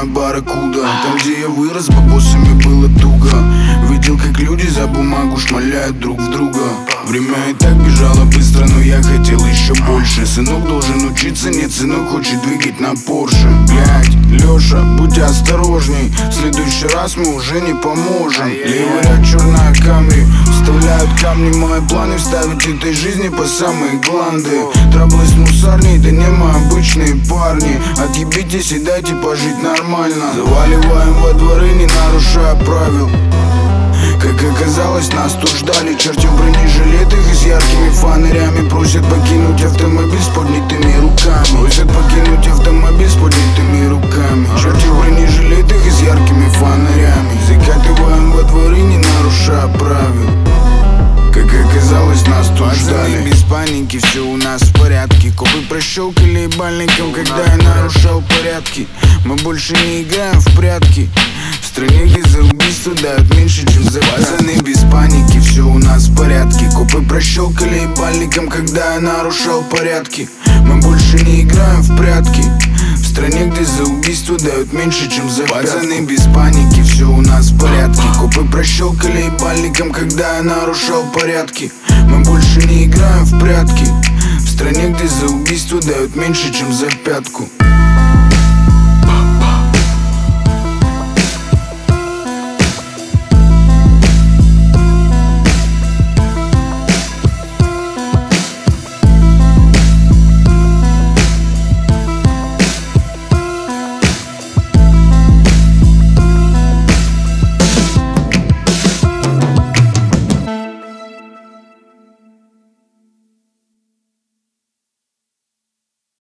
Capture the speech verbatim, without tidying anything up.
моя барракуда. Там, где я вырос, бабосами было туго. Видел, как люди за бумагу шмаляют друг в друга. Время и так бежало быстро, но я хотел еще больше. Сынок должен учиться, нет, сынок хочет двигать на Порше. Блять, Леша, будь осторожней, в следующий раз мы уже не поможем. Левый ряд, черная Камри, вставляют камни, мои планы вставить этой жизни по самые гланды. Траблы с мусарней, да не мы обычные парни. Отъебитесь и дайте пожить нормально. Заваливаем во дворы, не нарушая правил. Как оказалось, нас тут ждали черти в бронежилетах и с яркими фонарями. Просят покинуть автомобиль с поднятыми руками. Просят покинуть автомобиль с поднятыми руками. Черти в бронежилетах и с яркими фонарями. Закатываем во дворы, не нарушая правил. Как оказалось, нас тут ждали. Без паники, все у нас в порядке. Копы прощелкали ебальником, когда я нарушал порядки. Мы больше не играем в прятки. В стране, где за убийство дают меньше, чем за пацаны. Без паники, все у нас в порядке. Копы прощелкали ебальником, когда я нарушал порядки. Мы больше не играем в прятки. В стране, где за убийство дают меньше, чем за пацаны. Без паники, все у нас в порядке. Копы прощелкали ебальником, когда я нарушал порядки. Мы больше не играем в прятки. В стране, где за убийство дают меньше, чем за пятку.